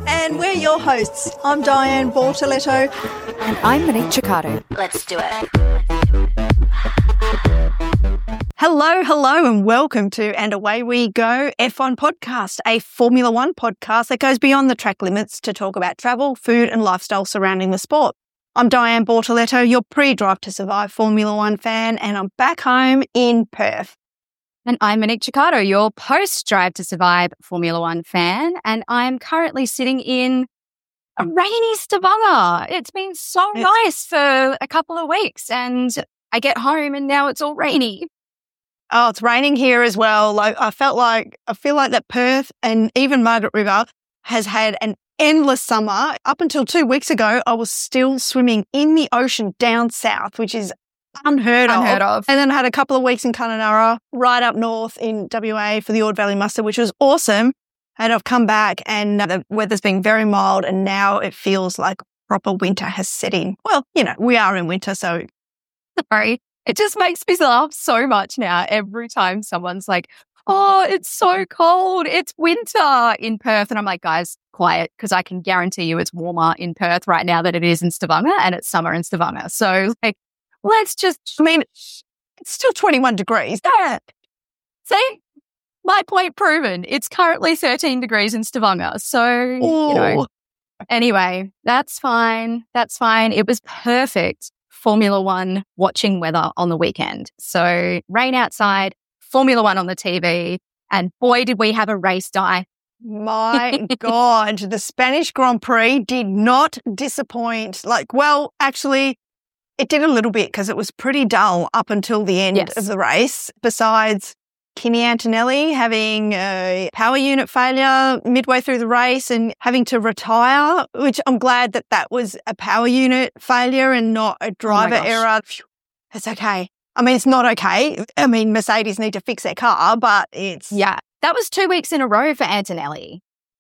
And we're your hosts. I'm Diane Bortoletto. And I'm Monique Ciccardo. Let's do it. Hello, and welcome to And Away We Go F1 Podcast, a Formula One podcast that goes beyond the track limits to talk about travel, food and lifestyle surrounding the sport. I'm Diane Bortoletto, your pre-Drive to Survive Formula One fan, and I'm back home in Perth. And I'm Monique Ciccardo, your post-Drive to Survive Formula One fan, and I'm currently sitting in a rainy Stavanger. It's been so nice for a couple of weeks, and I get home and now it's all rainy. Oh, it's raining here as well. I feel like that Perth and even Margaret River has had an endless summer. Up until 2 weeks ago, I was still swimming in the ocean down south, which is unheard of. And then I had a couple of weeks in Kununurra, right up north in WA for the Ord Valley Muster, which was awesome. And I've come back and the weather's been very mild and now it feels like proper winter has set in. Well, we are in winter, so. Sorry. It just makes me laugh so much now every time someone's like, oh, it's so cold. It's winter in Perth. And I'm like, guys, quiet, because I can guarantee you it's warmer in Perth right now than it is in Stavanger, and it's summer in Stavanger. So it's still 21 degrees. Yeah. See? My point proven. It's currently 13 degrees in Stavanger. So, anyway, that's fine. That's fine. It was perfect Formula One watching weather on the weekend. So rain outside, Formula One on the TV, and boy, did we have a race die. My God, the Spanish Grand Prix did not disappoint. Actually, it did a little bit because it was pretty dull up until the end of the race. Besides Kimi Antonelli having a power unit failure midway through the race and having to retire, which I'm glad that was a power unit failure and not a driver error. It's okay. I mean, it's not okay. I mean, Mercedes need to fix their car, but it's... Yeah, that was 2 weeks in a row for Antonelli.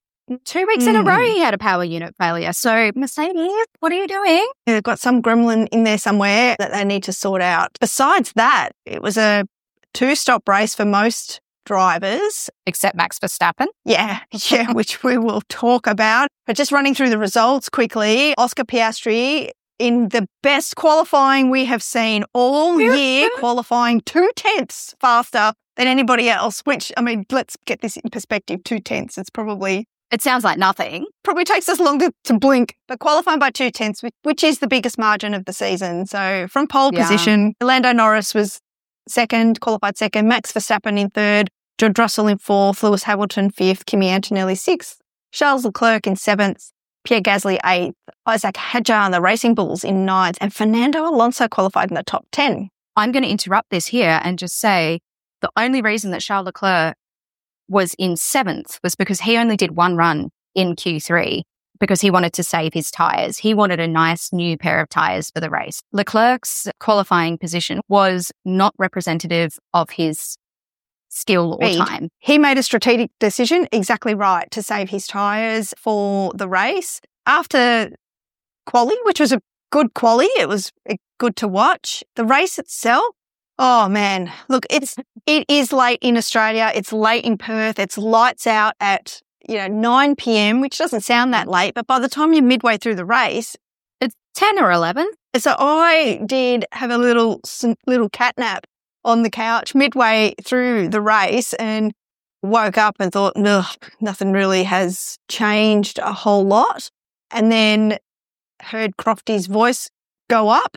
2 weeks in a row he had a power unit failure. So Mercedes, what are you doing? They've got some gremlin in there somewhere that they need to sort out. Besides that, it was a 2-stop race for most drivers. Except Max Verstappen. Yeah, which we will talk about. But just running through the results quickly, Oscar Piastri in the best qualifying we have seen all year, qualifying 0.2 faster than anybody else, which, I mean, let's get this in perspective, 0.2. It sounds like nothing. Probably takes us longer to blink, but qualifying by 0.2, which is the biggest margin of the season. So from pole position, Lando Norris was qualified second, Max Verstappen in third, George Russell in fourth, Lewis Hamilton fifth, Kimi Antonelli sixth, Charles Leclerc in seventh, Pierre Gasly eighth, Isaac Hadjar and the Racing Bulls in ninth, and Fernando Alonso qualified in the top 10. I'm going to interrupt this here and just say the only reason that Charles Leclerc was in seventh was because he only did one run in Q3 because he wanted to save his tyres. He wanted a nice new pair of tyres for the race. Leclerc's qualifying position was not representative of his skill or time. He made a strategic decision, exactly right, to save his tyres for the race. After quali, which was a good quali, it was good to watch. The race itself, oh man, look, it is late in Australia. It's late in Perth. It's lights out at 9 p.m, which doesn't sound that late, but by the time you're midway through the race, it's 10 or 11. So I did have a little cat nap on the couch midway through the race and woke up and thought, nothing really has changed a whole lot. And then heard Crofty's voice go up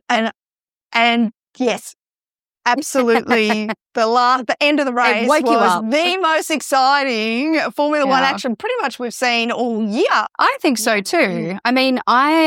and yes, absolutely. The end of the race was the most exciting Formula One action pretty much we've seen all year. I think so too. I mean,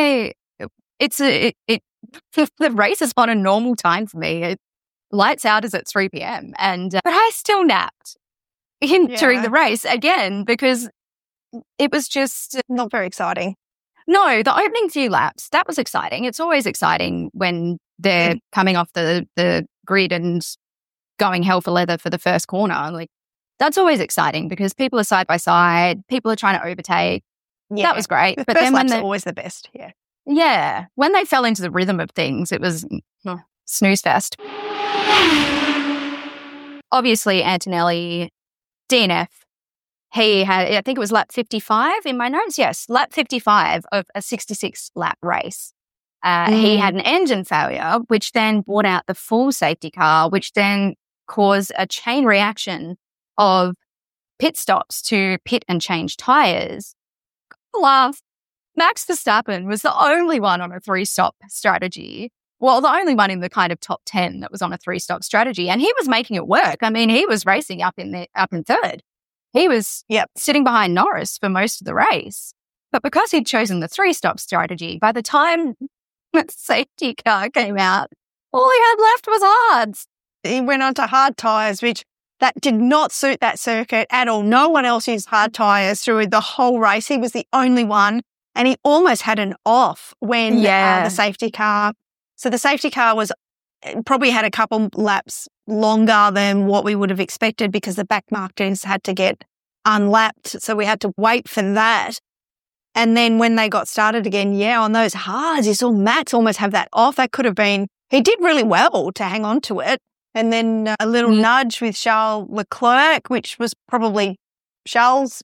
the race is on a normal time for me. Lights out is at 3 p.m. But I still napped during the race again because it was just not very exciting. No, the opening few laps, that was exciting. It's always exciting when they're coming off the grid and going hell for leather for the first corner. Like, that's always exciting because people are side by side, people are trying to overtake. Yeah. That was great. But then when they're always the best. Yeah. Yeah. When they fell into the rhythm of things, it was snooze fest. Obviously, Antonelli, DNF, he had, I think it was lap 55 in my notes. Yes, lap 55 of a 66 lap race. He had an engine failure, which then brought out the full safety car, which then caused a chain reaction of pit stops to pit and change tyres. Laugh. Max Verstappen was the only one on a 3-stop strategy. Well, the only one in the kind of top 10 that was on a 3-stop strategy. And he was making it work. I mean, he was racing up in third. He was sitting behind Norris for most of the race. But because he'd chosen the 3-stop strategy, by the time the safety car came out, all he had left was hards. He went on to hard tyres, which that did not suit that circuit at all. No one else used hard tyres through the whole race. He was the only one. And he almost had an off when the safety car. So the safety car probably had a couple laps longer than what we would have expected because the back markers had to get unlapped. So we had to wait for that. And then when they got started again, on those hards, you saw Max almost have that off. That could have been, he did really well to hang on to it. And then a little nudge with Charles Leclerc, which was probably Charles'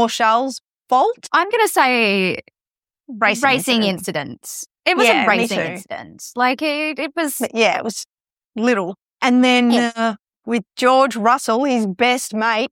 fault. I'm going to say racing incidents. It was a racing incident. Like it was. It was little. And then with George Russell, his best mate,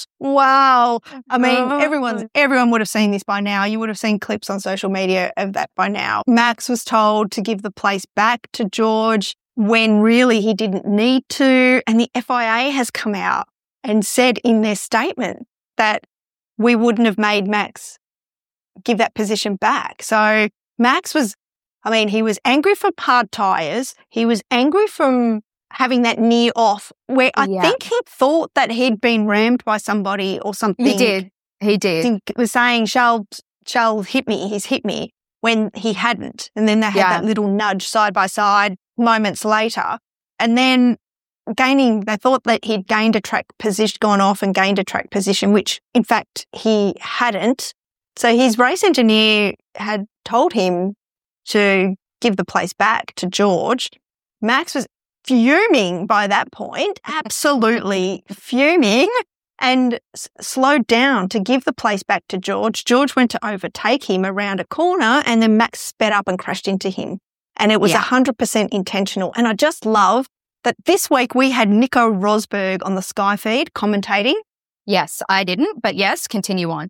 wow. I mean, everyone would have seen this by now. You would have seen clips on social media of that by now. Max was told to give the place back to George when really he didn't need to. And the FIA has come out and said in their statement that we wouldn't have made Max give that position back. So Max was, he was angry from hard tyres. He was angry from having that near off where I think he thought that he'd been rammed by somebody or something. He did. I think it was saying, Charles hit me, he's hit me, when he hadn't. And then they had that little nudge side by side moments later. And then they thought that he'd gained a track position, gone off and gained a track position, which in fact he hadn't. So his race engineer had told him to give the place back to George. Max was fuming by that point, absolutely fuming, and slowed down to give the place back to George. George went to overtake him around a corner and then Max sped up and crashed into him. And it was 100% intentional. And I just love that this week we had Nico Rosberg on the Sky feed commentating. Yes, I didn't, but yes, continue on.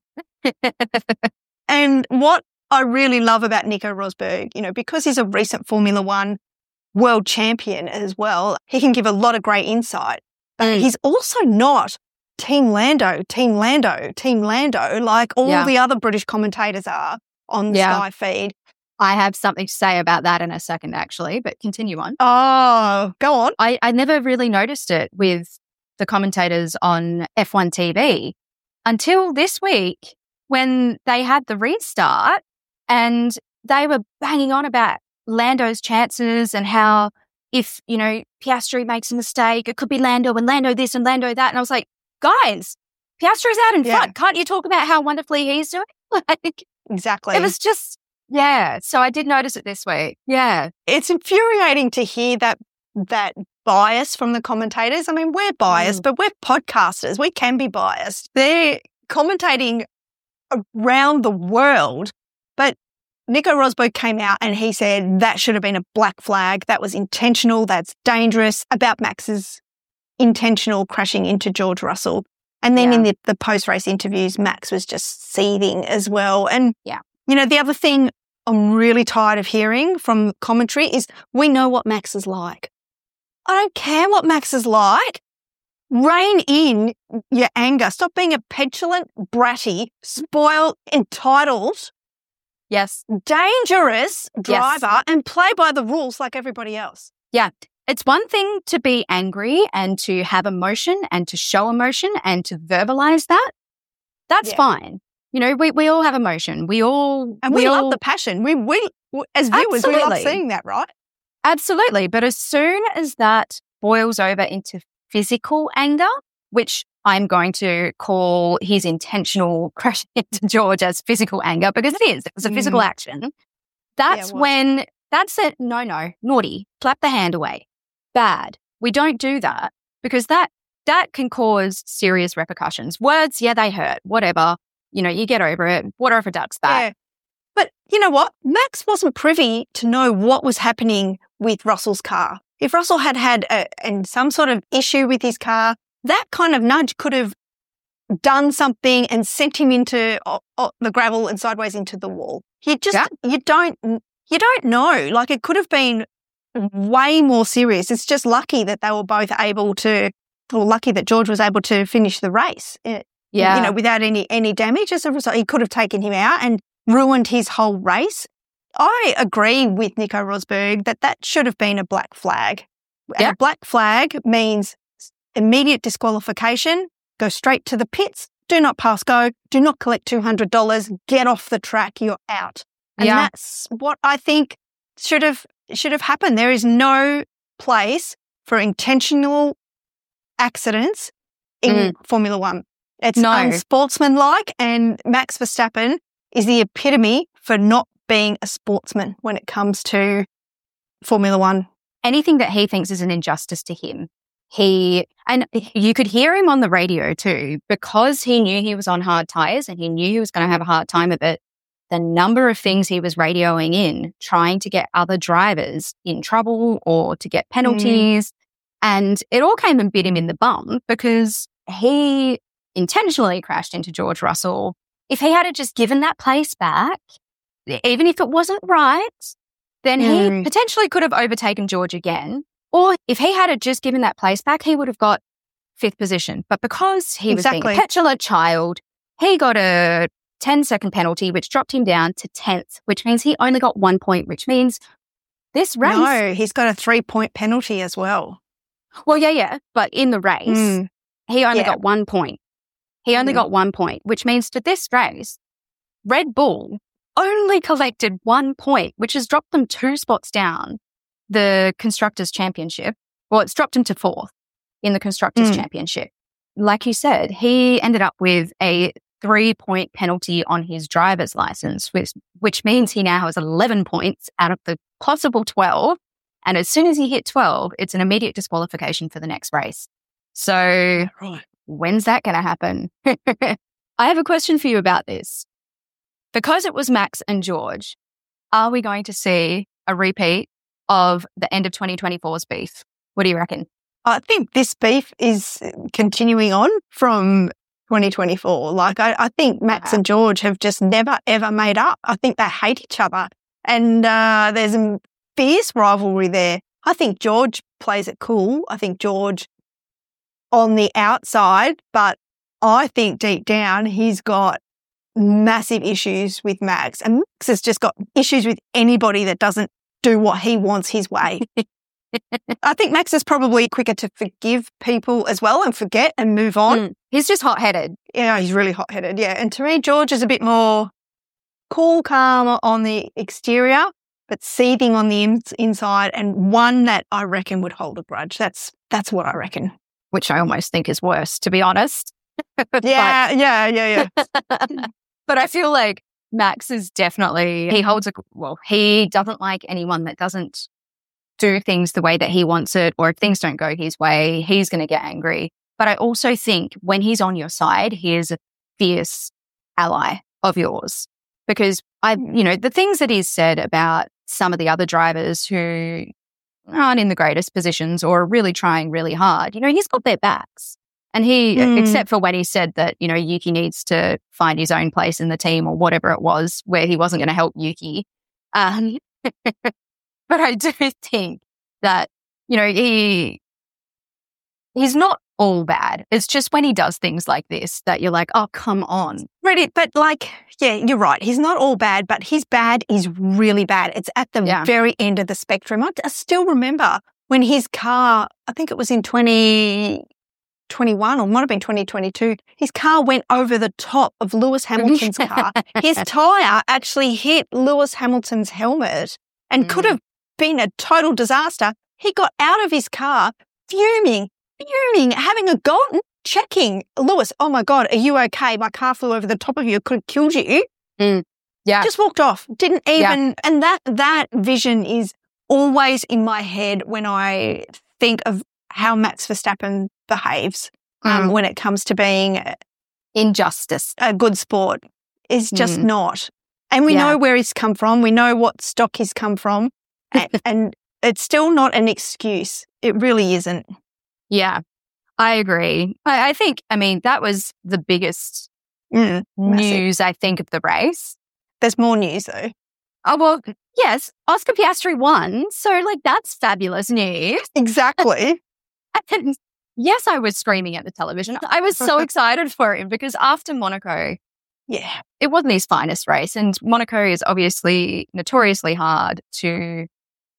And what I really love about Nico Rosberg, because he's a recent Formula One world champion as well, he can give a lot of great insight. But he's also not Team Lando, like all the other British commentators are on the Sky feed. I have something to say about that in a second, actually, but continue on. Oh, go on. I never really noticed it with the commentators on F1 TV until this week when they had the restart and they were banging on about Lando's chances and how if, Piastri makes a mistake, it could be Lando and Lando this and Lando that. And I was like, guys, Piastri's out in front. Can't you talk about how wonderfully he's doing? Exactly. It was just, so I did notice it this week. Yeah. It's infuriating to hear that bias from the commentators. We're biased, but we're podcasters. We can be biased. They're commentating around the world, but Nico Rosberg came out and he said that should have been a black flag. That was intentional. That's dangerous. About Max's intentional crashing into George Russell. And then in the post-race interviews, Max was just seething as well. And, the other thing I'm really tired of hearing from commentary is we know what Max is like. I don't care what Max is like. Rein in your anger. Stop being a petulant, bratty, spoiled, entitled, dangerous driver and play by the rules like everybody else. Yeah. It's one thing to be angry and to have emotion and to show emotion and to verbalize that. That's fine. We all have emotion. We love the passion. We as viewers, we love seeing that, right? Absolutely. But as soon as that boils over into physical anger, which I'm going to call his intentional crashing into George as physical anger because it is. It was a physical action. That's when that's it. No, naughty. Clap the hand away. Bad. We don't do that because that that can cause serious repercussions. Words, yeah, they hurt, whatever. You get over it. Water off a duck's back. Yeah. But you know what? Max wasn't privy to know what was happening with Russell's car. If Russell had some sort of issue with his car, that kind of nudge could have done something and sent him into the gravel and sideways into the wall. You don't know. Like, it could have been way more serious. It's just lucky that they were both lucky that George was able to finish the race. Without any damage. As a result, he could have taken him out and ruined his whole race. I agree with Nico Rosberg that should have been a black flag. Yeah. A black flag means immediate disqualification, go straight to the pits, do not pass go, do not collect $200, get off the track, you're out. And that's what I think should have happened. There is no place for intentional accidents in Formula One. It's unsportsmanlike, and Max Verstappen is the epitome for not being a sportsman when it comes to Formula One. Anything that he thinks is an injustice to him, and you could hear him on the radio too, because he knew he was on hard tyres and he knew he was going to have a hard time of it. The number of things he was radioing in, trying to get other drivers in trouble or to get penalties. And it all came and bit him in the bum because he intentionally crashed into George Russell. If he had just given that place back, even if it wasn't right, then he potentially could have overtaken George again. Or if he had just given that place back, he would have got 5th position. But because he was being a petulant child, he got a 10-second penalty, which dropped him down to 10th, which means he only got 1 point, which means this race... No, he's got a 3-point penalty as well. Well, yeah. But in the race, he only got 1 point. He only got 1 point, which means for this race, Red Bull only collected 1 point, which has dropped them 2 spots down the Constructors' Championship. Well, it's dropped him to 4th in the Constructors' Championship. Like you said, he ended up with a 3-point penalty on his driver's license, which means he now has 11 points out of the possible 12. And as soon as he hit 12, it's an immediate disqualification for the next race. So when's that going to happen? I have a question for you about this. Because it was Max and George, are we going to see a repeat of the end of 2024's beef? What do you reckon? I think this beef is continuing on from 2024. Like, I think Max and George have just never, ever made up. I think they hate each other. And there's a fierce rivalry there. I think George plays it cool. I think George on the outside, but I think deep down he's got massive issues with Max. And Max has just got issues with anybody that doesn't do what he wants his way. I think Max is probably quicker to forgive people as well and forget and move on. He's just hot-headed. Yeah, he's really hot-headed, yeah. And to me, George is a bit more cool, calm on the exterior, but seething on the inside, and one that I reckon would hold a grudge. That's what I reckon. Which I almost think is worse, to be honest. Yeah. But I feel like Max is definitely, he doesn't like anyone that doesn't do things the way that he wants it, or if things don't go his way, he's going to get angry. But I also think when he's on your side, he is a fierce ally of yours, because the things that he's said about some of the other drivers who aren't in the greatest positions or are really trying really hard, he's got their backs. And he, except for when he said that, Yuki needs to find his own place in the team or whatever it was, where he wasn't going to help Yuki. But I do think that, he's not all bad. It's just when he does things like this that you're like, oh, come on. Really, but you're right. He's not all bad, but his bad is really bad. It's at the very end of the spectrum. I still remember when his car, I think it was in 2021 or might have been 2022, his car went over the top of Lewis Hamilton's car. His tyre actually hit Lewis Hamilton's helmet and could have been a total disaster. He got out of his car fuming, having a go, checking. Lewis, oh my God, are you okay? My car flew over the top of you. It could have killed you. Yeah. Just walked off. Didn't even, and that vision is always in my head when I think of how Max Verstappen behaves. when it comes to being injustice. A good sport. Is just not. And we know where he's come from. We know what stock he's come from. And it's still not an excuse. It really isn't. Yeah, I agree. I think, that was the biggest news, I think, of the race. There's more news, though. Oh, well, yes, Oscar Piastri won. So, that's fabulous news. Exactly. And yes, I was screaming at the television. I was so excited for him because after Monaco, it wasn't his finest race. And Monaco is obviously notoriously hard to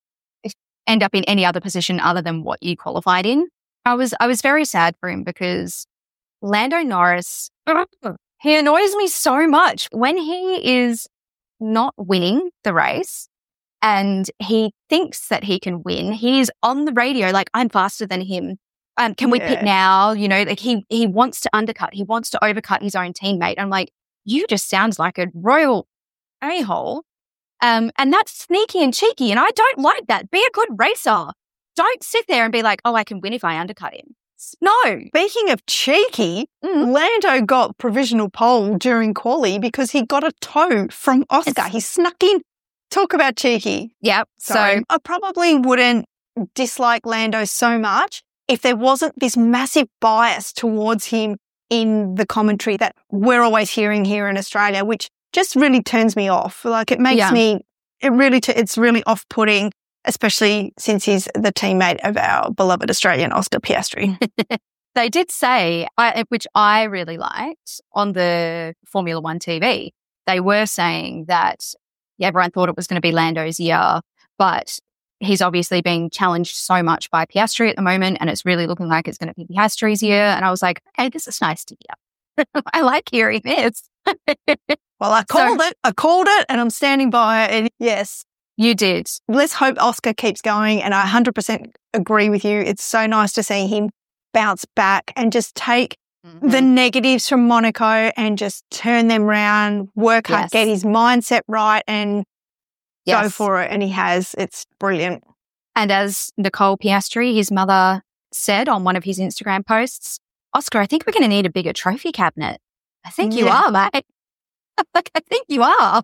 end up in any other position other than what you qualified in. I was very sad for him because Lando Norris, he annoys me so much when he is not winning the race and he thinks that he can win. He's on the radio like, I'm faster than him. Can we pit now? He wants to undercut. He wants to overcut his own teammate. I'm like, you just sound like a royal a-hole. And that's sneaky and cheeky. And I don't like that. Be a good racer. Don't sit there and be like, oh, I can win if I undercut him. No. Speaking of cheeky, Lando got provisional pole during quali because he got a tow from Oscar. He snuck in. Talk about cheeky. Yep. So I probably wouldn't dislike Lando so much if there wasn't this massive bias towards him in the commentary that we're always hearing here in Australia, which just really turns me off. It makes me, it's really off-putting, especially since he's the teammate of our beloved Australian Oscar Piastri. They did say, which I really liked, on the Formula One TV, they were saying that everyone thought it was going to be Lando's year, but he's obviously being challenged so much by Piastri at the moment, and it's really looking like it's going to be Piastri's year. And I was like, okay, this is nice to hear. I like hearing this. Well, I called it, and I'm standing by it. And yes, you did. Let's hope Oscar keeps going, and I 100% agree with you. It's so nice to see him bounce back and just take the negatives from Monaco and just turn them around, work hard, get his mindset right, and go for it. And he has. It's brilliant. And as Nicole Piastri, his mother, said on one of his Instagram posts, Oscar, I think we're going to need a bigger trophy cabinet. I think you are, mate. I think you are.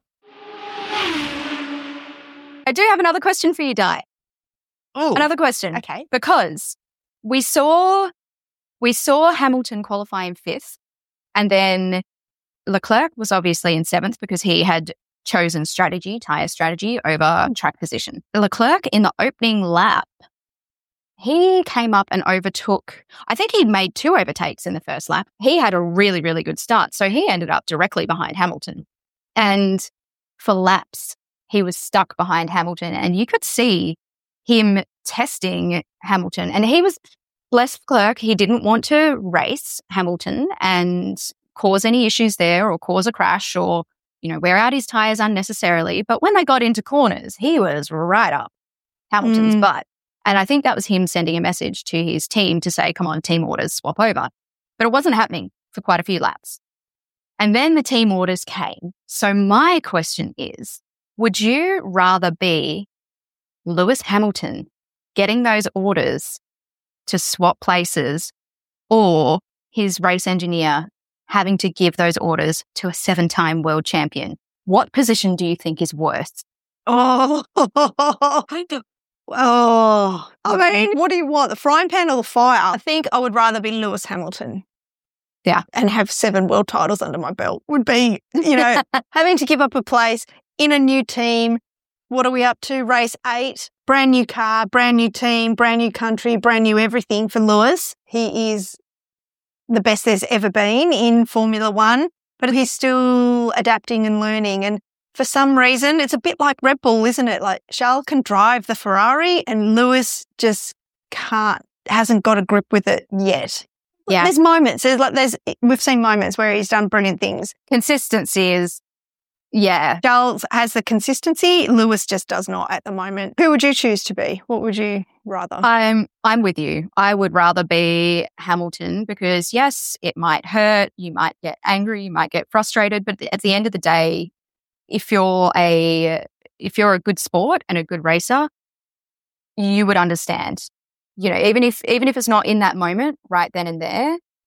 I do have another question for you, Di. Oh, another question. Okay. Because we saw Hamilton qualify in 5th, and then Leclerc was obviously in 7th because he had chosen tyre strategy over track position. Leclerc, in the opening lap, he came up and overtook, I think he made 2 overtakes in the first lap. He had a really, really good start. So he ended up directly behind Hamilton. And for laps, he was stuck behind Hamilton. And you could see him testing Hamilton. And he was, bless Leclerc, he didn't want to race Hamilton and cause any issues there or cause a crash or, wear out his tyres unnecessarily. But when they got into corners, he was right up Hamilton's butt. And I think that was him sending a message to his team to say, come on, team orders, swap over. But it wasn't happening for quite a few laps. And then the team orders came. So my question is, would you rather be Lewis Hamilton getting those orders to swap places or his race engineer having to give those orders to a 7-time world champion? What position do you think is worse? I mean, what do you want, the frying pan or the fire? I think I would rather be Lewis Hamilton. Yeah. And have 7 world titles under my belt would be, having to give up a place in a new team. What are we up to? Race 8, brand new car, brand new team, brand new country, brand new everything for Lewis. He is the best there's ever been in Formula One, but he's still adapting and learning. And for some reason, it's a bit like Red Bull, isn't it? Like Charles can drive the Ferrari and Lewis just hasn't got a grip with it yet. Yeah. There's moments. We've seen moments where he's done brilliant things. Consistency is, Charles has the consistency. Lewis just does not at the moment. Who would you choose to be? What would you rather? I'm with you. I would rather be Hamilton because yes, it might hurt. You might get angry. You might get frustrated. But at the end of the day, if you're a good sport and a good racer, you would understand. Even if it's not in that moment right then and there,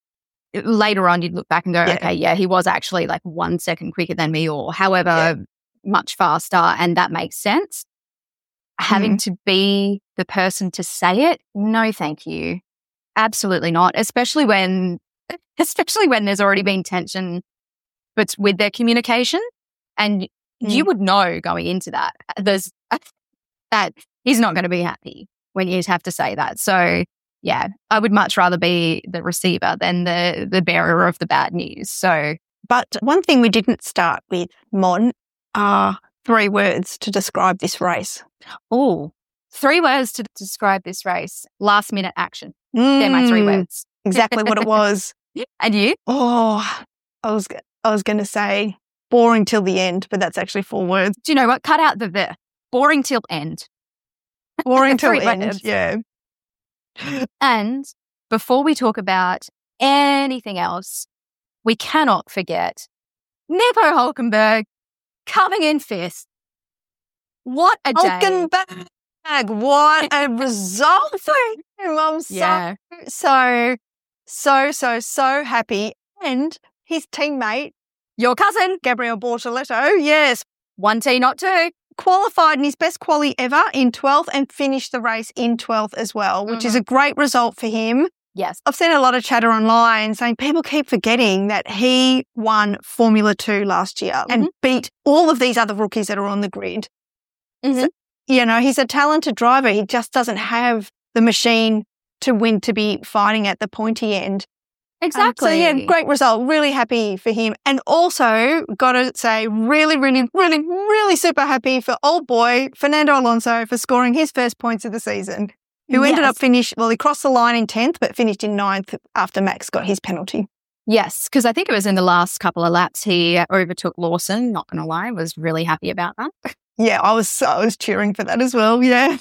later on you'd look back and go, okay, yeah, he was actually like 1 second quicker than me or however much faster. And that makes sense. Having to be the person to say it, no, thank you. Absolutely not. Especially when there's already been tension but with their communication. And you would know going into that, that he's not going to be happy when you have to say that. So yeah, I would much rather be the receiver than the bearer of the bad news. So, but one thing we didn't start with, Mon, are 3 words to describe this race. Oh, 3 words to describe this race. Last minute action. They're my 3 words. Exactly what it was. And you? Oh, I was going to say boring till the end, but that's actually 4 words. Do you know what? Cut out the boring till end. Boring till end, yeah. And before we talk about anything else, we cannot forget Nico Hulkenberg coming in 5th. What a day. Hulkenberg, what a result for him. I'm so happy. And his teammate, your cousin, Gabriel Bortoleto, yes. 1T, not 2. Qualified in his best quali ever in 12th and finished the race in 12th as well, which is a great result for him. Yes. I've seen a lot of chatter online saying people keep forgetting that he won Formula 2 last year and beat all of these other rookies that are on the grid. So, he's a talented driver. He just doesn't have the machine to win, to be fighting at the pointy end. Exactly. So, yeah, great result. Really happy for him. And also, got to say, really super happy for old boy Fernando Alonso for scoring his first points of the season, who ended up he crossed the line in 10th, but finished in 9th after Max got his penalty. Yes, because I think it was in the last couple of laps he overtook Lawson. Not going to lie, I was really happy about that. Yeah, I was cheering for that as well, yeah.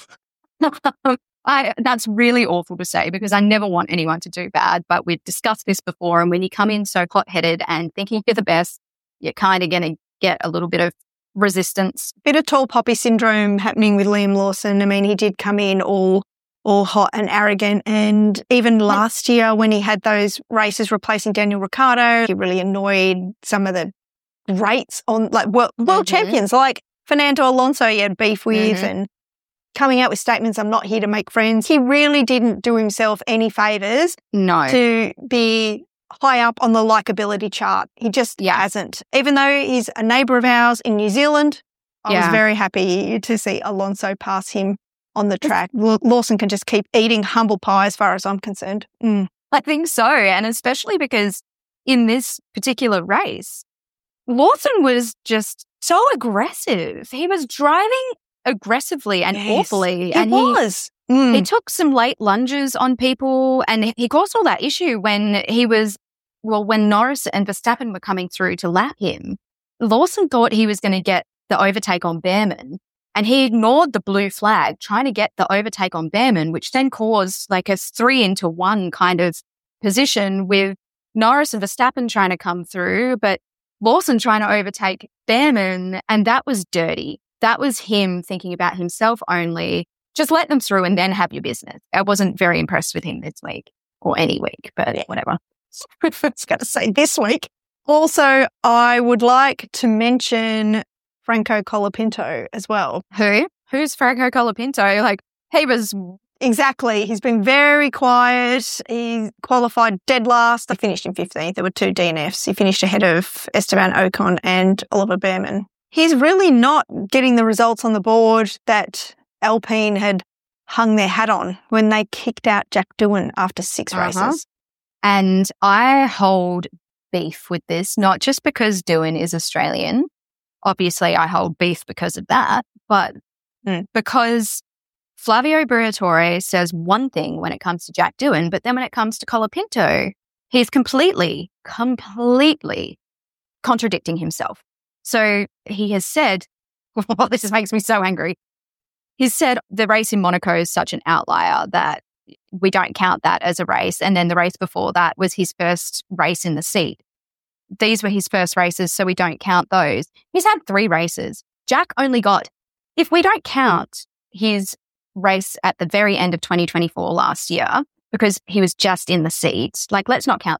That's really awful to say because I never want anyone to do bad, but we've discussed this before. And when you come in so hot-headed and thinking you're the best, you're kind of going to get a little bit of resistance. Bit of tall poppy syndrome happening with Liam Lawson. I mean, he did come in all hot and arrogant. And even last year when he had those races replacing Daniel Ricciardo, he really annoyed some of the greats on like world champions like Fernando Alonso he had beef with and coming out with statements, I'm not here to make friends. He really didn't do himself any favours to be high up on the likability chart. He just hasn't. Even though he's a neighbour of ours in New Zealand, I was very happy to see Alonso pass him on the track. Lawson can just keep eating humble pie as far as I'm concerned. I think so. And especially because in this particular race, Lawson was just so aggressive. He was driving aggressively and awfully. He took some late lunges on people and he caused all that issue when when Norris and Verstappen were coming through to lap him. Lawson thought he was going to get the overtake on Behrman and he ignored the blue flag trying to get the overtake on Behrman, which then caused like a 3-into-1 kind of position with Norris and Verstappen trying to come through, but Lawson trying to overtake Behrman, and that was dirty. That was him thinking about himself only. Just let them through and then have your business. I wasn't very impressed with him this week or any week, but whatever. I was going to say this week. Also, I would like to mention Franco Colapinto as well. Who's Franco Colapinto? Like, he was... Exactly. He's been very quiet. He qualified dead last. He finished in 15th. There were 2 DNFs. He finished ahead of Esteban Ocon and Oliver Behrman. He's really not getting the results on the board that Alpine had hung their hat on when they kicked out Jack Doohan after 6 races. And I hold beef with this, not just because Doohan is Australian. Obviously, I hold beef because of that, but because Flavio Briatore says one thing when it comes to Jack Doohan, but then when it comes to Colapinto, he's completely contradicting himself. So he has said, this makes me so angry. He's said the race in Monaco is such an outlier that we don't count that as a race. And then the race before that was his first race in the seat. These were his first races, so we don't count those. He's had 3 races. Jack only got, if we don't count his race at the very end of 2024 last year, because he was just in the seat, like let's not count that.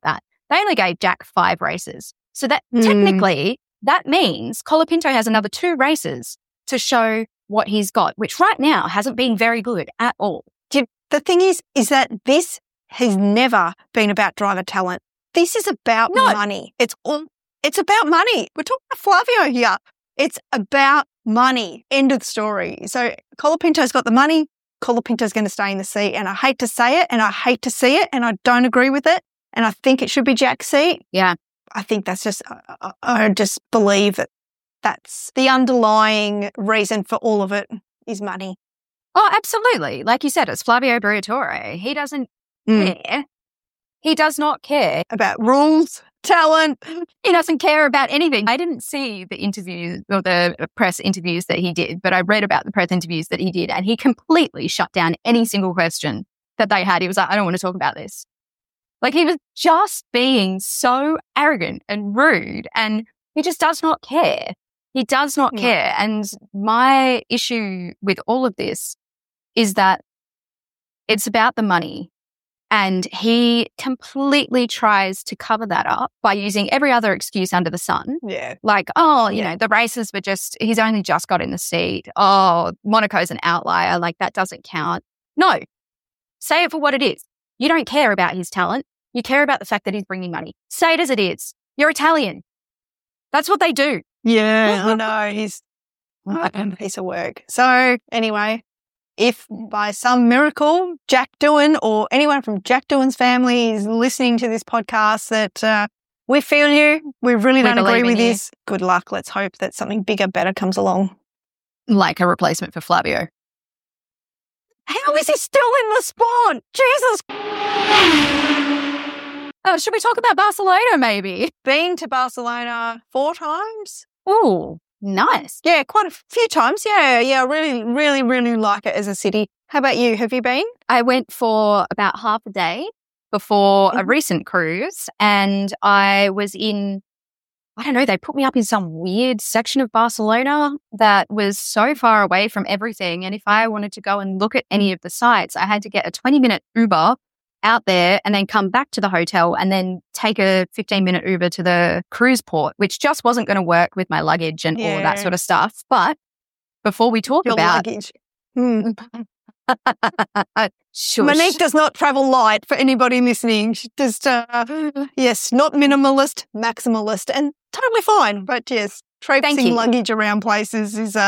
They only gave Jack 5 races. So that technically, that means Colapinto has another 2 races to show what he's got, which right now hasn't been very good at all. The thing is that this has never been about driver talent. This is about money. It's about money. We're talking about Flavio here. It's about money. End of the story. So Colapinto's got the money. Colapinto's going to stay in the seat. And I hate to say it, and I hate to see it, and I don't agree with it. And I think it should be Jack's seat. Yeah. I think that's just, I just believe that that's the underlying reason for all of it is money. Oh, absolutely. Like you said, it's Flavio Briatore. He doesn't care. He does not care about rules, talent. He doesn't care about anything. I didn't see the interviews or the press interviews that he did, but I read about the press interviews that he did, and he completely shut down any single question that they had. He was like, I don't want to talk about this. Like, he was just being so arrogant and rude, and he just does not care. He does not care. And my issue with all of this is that it's about the money. And he completely tries to cover that up by using every other excuse under the sun. Yeah. Like, you know, the races were he's only just got in the seat. Oh, Monaco's an outlier. Like, that doesn't count. No. Say it for what it is. You don't care about his talent. You care about the fact that he's bringing money. Say it as it is. You're Italian. That's what they do. Yeah, I know. He's a piece of work. So anyway, if by some miracle Jack Doohan or anyone from Jack Doohan's family is listening to this podcast, that we feel you. We really don't agree with this. Good luck. Let's hope that something bigger, better comes along. Like a replacement for Flavio. How is he still in the sport? Jesus. Should we talk about Barcelona maybe? Been to Barcelona 4 times. Oh, nice. Yeah, quite a few times. Yeah, I really, really, really like it as a city. How about you? Have you been? I went for about half a day before a recent cruise, and I was in, I don't know, they put me up in some weird section of Barcelona that was so far away from everything. And if I wanted to go and look at any of the sites, I had to get a 20-minute Uber out there and then come back to the hotel and then take a 15-minute Uber to the cruise port, which just wasn't going to work with my luggage and all of that sort of stuff. But before we talk about luggage. Monique does not travel light, for anybody listening. She just, yes, not minimalist, maximalist, and totally fine. But yes, traipsing luggage around places is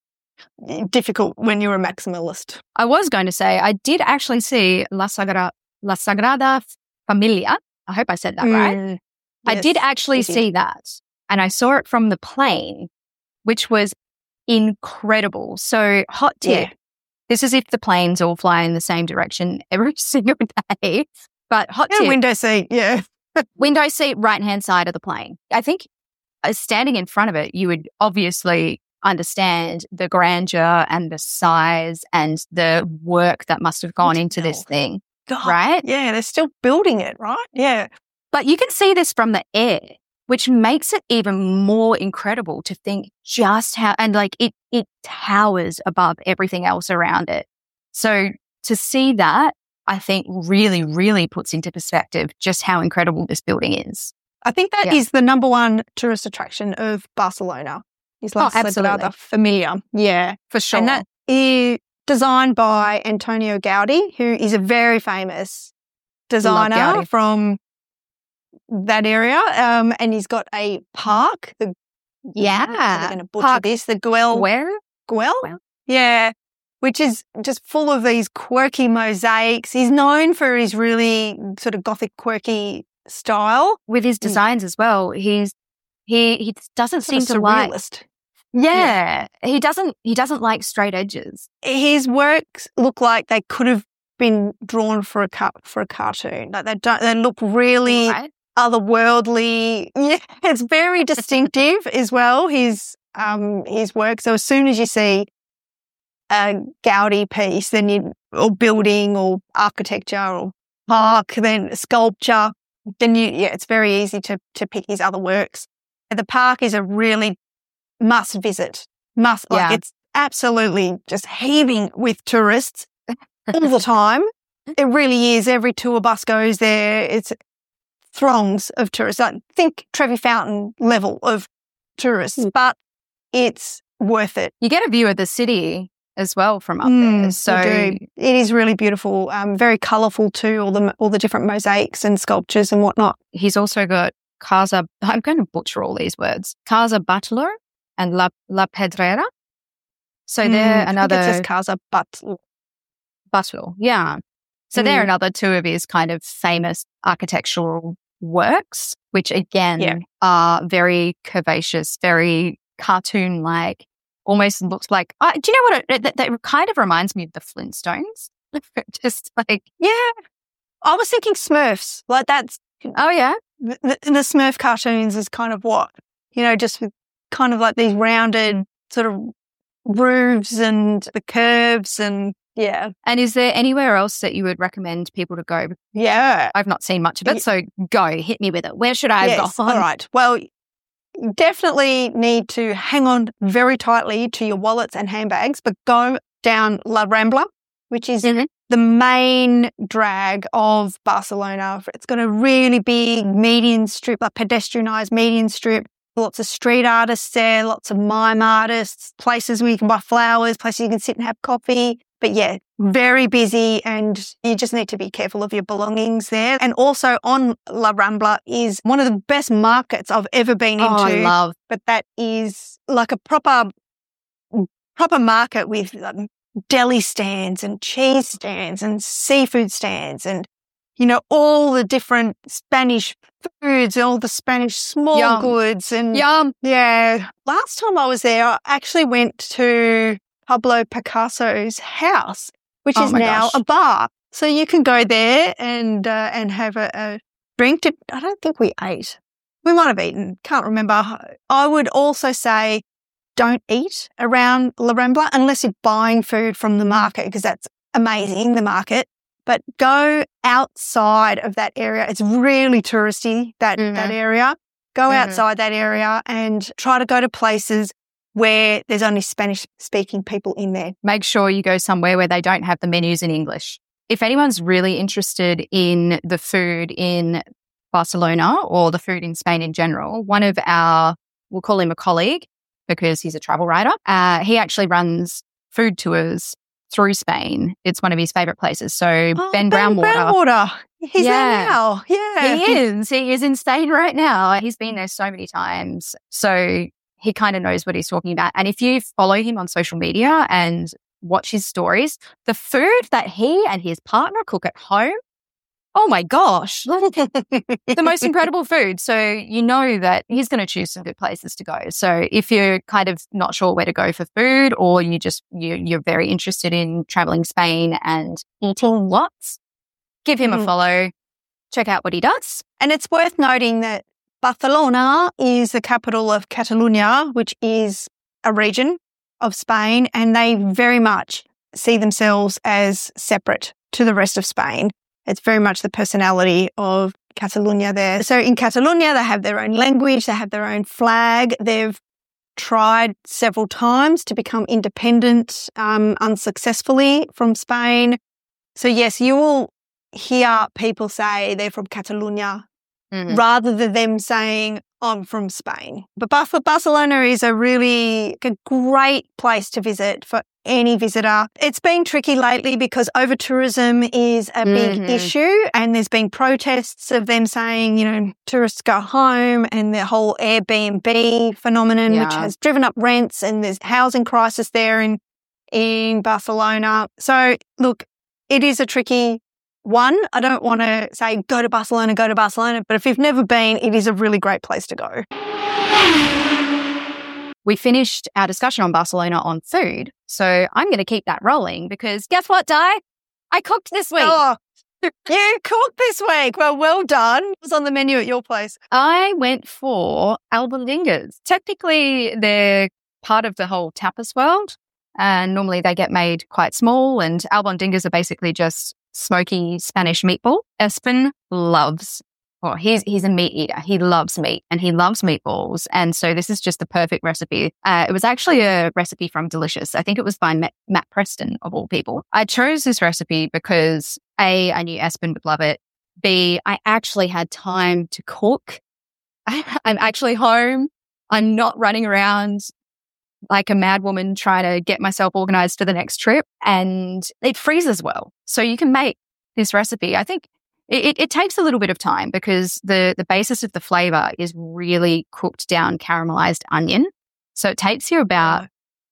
difficult when you're a maximalist. I was going to say, I did actually see La Sagrada Familia. I hope I said that right. Yes, I did actually see that, and I saw it from the plane, which was incredible. So, hot tip. Yeah. This is if the planes all fly in the same direction every single day. But hot tip. Window seat, yeah. Window seat, right-hand side of the plane. I think standing in front of it, you would obviously understand the grandeur and the size and the work that must have gone into this thing. God, right? Yeah, they're still building it, right? Yeah. But you can see this from the air, which makes it even more incredible to think just how, and like it towers above everything else around it. So to see that, I think really, really puts into perspective just how incredible this building is. I think that is the number one tourist attraction of Barcelona. Is La Sagrada Familia. Yeah, for sure. And that is designed by Antonio Gaudi, who is a very famous designer from that area. And he's got a park. I'm going to butcher this. The Güell? Yeah. Which is just full of these quirky mosaics. He's known for his really sort of Gothic quirky style. With his designs as well. He doesn't seem to like... Yeah. He doesn't like straight edges. His works look like they could have been drawn for a cartoon. Like they look really otherworldly. Yeah, it's very distinctive as well, his work. So as soon as you see a Gaudi piece, then or building or architecture or park, then sculpture, then it's very easy to pick his other works. And the park is a really must visit. It's absolutely just heaving with tourists all the time. It really is. Every tour bus goes there. It's throngs of tourists. I think Trevi Fountain level of tourists, but it's worth it. You get a view of the city as well from up there. So it is really beautiful, very colourful too, all the different mosaics and sculptures and whatnot. He's also got Casa, I'm going to butcher all these words, Casa Batlló and La Pedrera. So they're another... I think it says Casa Batlló, yeah. So they're another two of his kind of famous architectural works, which again are very curvaceous, very cartoon-like, almost looks like... do you know what? That kind of reminds me of the Flintstones. Just like... Yeah. I was thinking Smurfs. Like that's... Oh, yeah? The Smurf cartoons is kind of what, just with kind of like these rounded sort of roofs and the curves and... Yeah. And is there anywhere else that you would recommend people to go? Yeah. I've not seen much of it, so go, hit me with it. Where should I go? All right. Well, you definitely need to hang on very tightly to your wallets and handbags, but go down La Rambla, which is the main drag of Barcelona. It's got a really big median strip, a pedestrianised median strip. Lots of street artists there, lots of mime artists, places where you can buy flowers, places you can sit and have coffee. But yeah, very busy, and you just need to be careful of your belongings there. And also on La Rambla is one of the best markets I've ever been into. I love. But that is like a proper market with deli stands and cheese stands and seafood stands and, all the different Spanish foods, all the Spanish small goods. And yeah, last time I was there, I actually went to Pablo Picasso's house, which is now a bar. So you can go there and have a drink. I don't think we ate. We might have eaten. Can't remember. I would also say don't eat around La Rambla unless you're buying food from the market, because that's amazing, the market. But go outside of that area. It's really touristy, that area. Go outside that area and try to go to places where there's only Spanish-speaking people in there. Make sure you go somewhere where they don't have the menus in English. If anyone's really interested in the food in Barcelona or the food in Spain in general, one of our, we'll call him a colleague because he's a travel writer, he actually runs food tours through Spain. It's one of his favourite places. So Ben Brownwater. He's there now. Yeah. He is. He is in Spain right now. He's been there so many times. So he kind of knows what he's talking about. And if you follow him on social media and watch his stories, the food that he and his partner cook at home, oh my gosh, the most incredible food. So you know that he's going to choose some good places to go. So if you're kind of not sure where to go for food, or you're very interested in traveling Spain and eating lots, give him a follow, check out what he does. And it's worth noting that Barcelona is the capital of Catalonia, which is a region of Spain, and they very much see themselves as separate to the rest of Spain. It's very much the personality of Catalonia there. So in Catalonia, they have their own language, they have their own flag. They've tried several times to become independent, unsuccessfully from Spain. So yes, you will hear people say they're from Catalonia rather than them saying, I'm from Spain. But Barcelona is a great place to visit for any visitor. It's been tricky lately because over-tourism is a big issue, and there's been protests of them saying, tourists go home, and the whole Airbnb phenomenon, which has driven up rents, and there's housing crisis there in Barcelona. So look, it is a tricky one. I don't want to say go to Barcelona, but if you've never been, it is a really great place to go. We finished our discussion on Barcelona on food, so I'm going to keep that rolling because guess what, Di? I cooked this week. Oh, you cooked this week. Well done. What was on the menu at your place? I went for albondingas. Technically, they're part of the whole tapas world, and normally they get made quite small, and albondingas are basically just smoky Spanish meatball. Espen loves, he's a meat eater. He loves meat and he loves meatballs. And so this is just the perfect recipe. It was actually a recipe from Delicious. I think it was by Matt Preston, of all people. I chose this recipe because I knew Espen would love it. B, I actually had time to cook. I'm actually home. I'm not running around like a mad woman trying to get myself organized for the next trip, and it freezes well. So you can make this recipe. I think it takes a little bit of time because the basis of the flavor is really cooked down caramelized onion. So it takes you about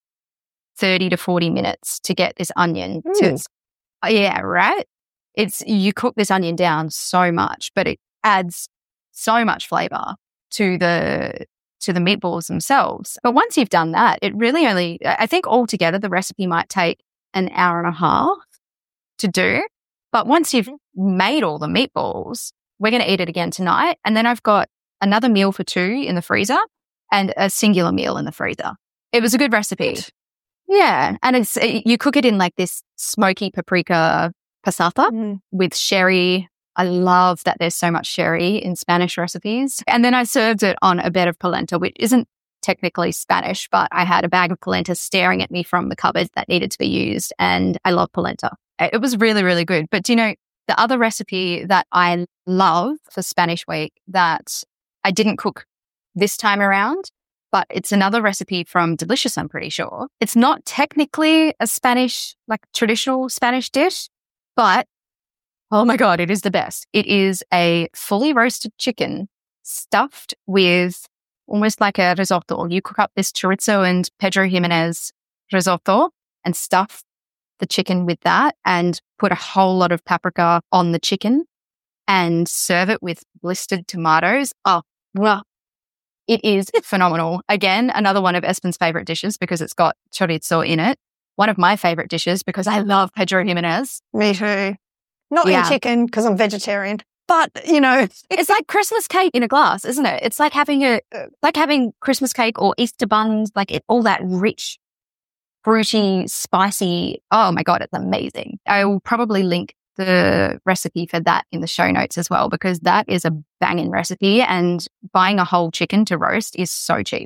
30 to 40 minutes to get this onion to, yeah, right? You cook this onion down so much, but it adds so much flavor to the meatballs themselves. But once you've done that, it really only, I think altogether the recipe might take an hour and a half to do. But once you've made all the meatballs, we're going to eat it again tonight. And then I've got another meal for 2 in the freezer and a singular meal in the freezer. It was a good recipe. Yeah. And you cook it in like this smoky paprika passata with sherry. I love that there's so much sherry in Spanish recipes. And then I served it on a bed of polenta, which isn't technically Spanish, but I had a bag of polenta staring at me from the cupboard that needed to be used. And I love polenta. It was really, really good. But do you know, the other recipe that I love for Spanish Week that I didn't cook this time around, but it's another recipe from Delicious, I'm pretty sure. It's not technically a Spanish, like traditional Spanish dish, but oh my God, it is the best. It is a fully roasted chicken stuffed with almost like a risotto. You cook up this chorizo and Pedro Jimenez risotto and stuff the chicken with that and put a whole lot of paprika on the chicken and serve it with blistered tomatoes. Oh, well, it is phenomenal. Again, another one of Espen's favorite dishes because it's got chorizo in it. One of my favorite dishes because I love Pedro Jimenez. Me too. Not in chicken because I'm vegetarian, but you know, it's like Christmas cake in a glass, isn't it? It's like having Christmas cake or Easter buns, all that rich, fruity, spicy. Oh my God, it's amazing. I will probably link the recipe for that in the show notes as well because that is a banging recipe and buying a whole chicken to roast is so cheap.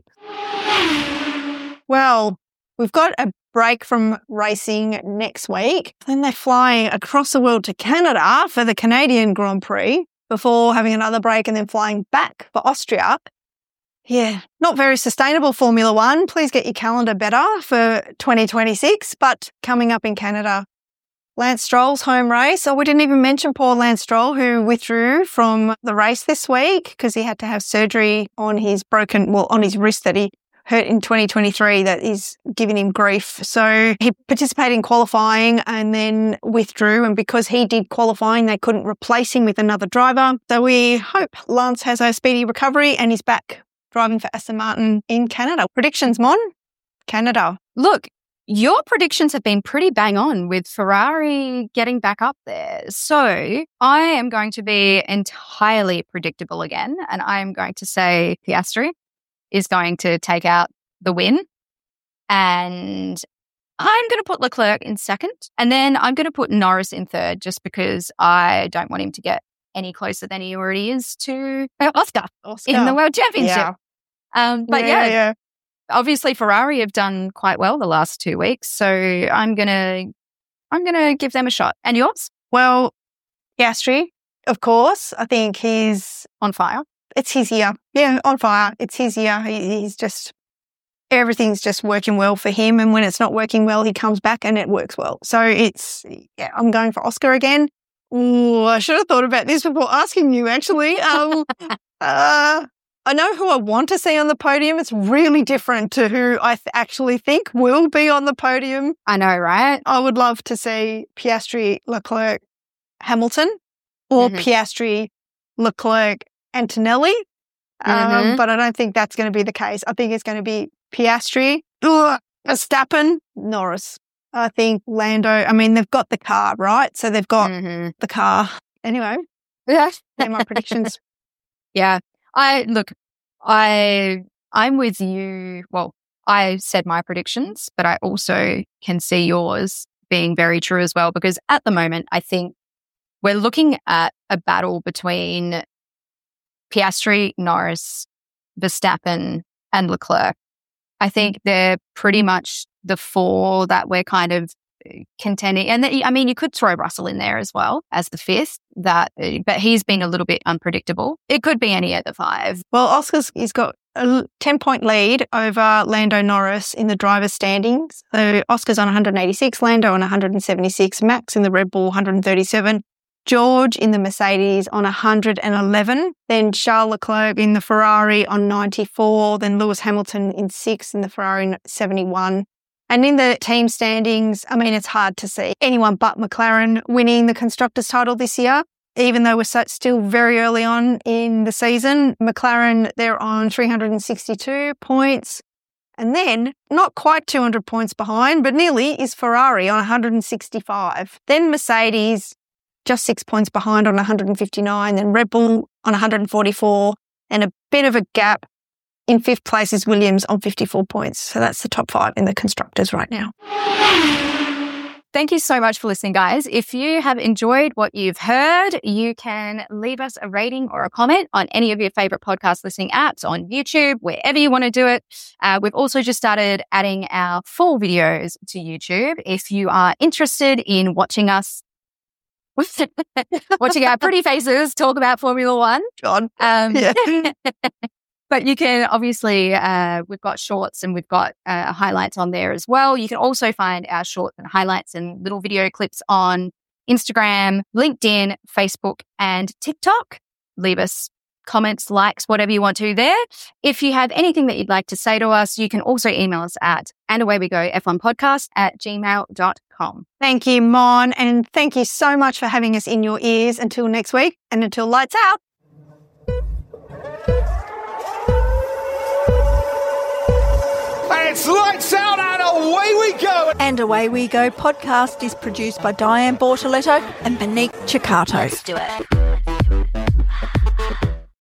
Well, we've got a break from racing next week. Then they're flying across the world to Canada for the Canadian Grand Prix before having another break and then flying back for Austria. Yeah, not very sustainable Formula One. Please get your calendar better for 2026. But coming up in Canada, Lance Stroll's home race. Oh, we didn't even mention poor Lance Stroll, who withdrew from the race this week because he had to have surgery on his on his wrist that he hurt in 2023 that is giving him grief. So he participated in qualifying and then withdrew. And because he did qualifying, they couldn't replace him with another driver. So we hope Lance has a speedy recovery and he's back driving for Aston Martin in Canada. Predictions, Mon? Canada. Look, your predictions have been pretty bang on with Ferrari getting back up there. So I am going to be entirely predictable again. And I am going to say Piastri is going to take out the win. And I'm going to put Leclerc in second. And then I'm going to put Norris in third just because I don't want him to get any closer than he already is to Oscar in the World Championship. Yeah. But obviously Ferrari have done quite well the last 2 weeks. So I'm going to give them a shot. And yours? Well, Piastri, of course. I think he's on fire. It's his year. Yeah, on fire. It's his year. He's just, everything's just working well for him. And when it's not working well, he comes back and it works well. So I'm going for Oscar again. Ooh, I should have thought about this before asking you, actually. I know who I want to see on the podium. It's really different to who I actually think will be on the podium. I know, right? I would love to see Piastri, Leclerc, Hamilton, or Piastri, Leclerc, Antonelli. But I don't think that's going to be the case. I think it's going to be Piastri, Verstappen, Norris. I think Lando, I mean, they've got the car, right? So they've got the car. Anyway, they're my predictions. Yeah. I'm with you. Well, I said my predictions, but I also can see yours being very true as well, because at the moment, I think we're looking at a battle between Piastri, Norris, Verstappen, and Leclerc. I think they're pretty much the four that we're kind of contending. And I mean, you could throw Russell in there as well as the fifth, but he's been a little bit unpredictable. It could be any of the five. Well, Oscar's, he's got a 10-point lead over Lando Norris in the driver's standings. So Oscar's on 186, Lando on 176, Max in the Red Bull 137, George in the Mercedes on 111, then Charles Leclerc in the Ferrari on 94, then Lewis Hamilton in 6th in the Ferrari 71. And in the team standings, I mean, it's hard to see anyone but McLaren winning the Constructors' title this year, even though we're still very early on in the season. McLaren, they're on 362 points. And then, not quite 200 points behind, but nearly, is Ferrari on 165. Then Mercedes, just 6 points behind on 159, then Red Bull on 144, and a bit of a gap. In 5th place is Williams on 54 points. So that's the top 5 in the Constructors right now. Thank you so much for listening, guys. If you have enjoyed what you've heard, you can leave us a rating or a comment on any of your favorite podcast listening apps, on YouTube, wherever you want to do it. We've also just started adding our full videos to YouTube. If you are interested in watching us, watching our pretty faces talk about Formula One. John. But you can obviously, we've got shorts and we've got highlights on there as well. You can also find our shorts and highlights and little video clips on Instagram, LinkedIn, Facebook, and TikTok. Leave us comments, likes, whatever you want to there. If you have anything that you'd like to say to us, you can also email us at andawaywegof1podcast@gmail.com. Thank you, Mon, and thank you so much for having us in your ears. Until next week, and until lights out. It's lights out and away we go. And Away We Go podcast is produced by Diane Bortoletto and Monique Ciccato. Let's do it.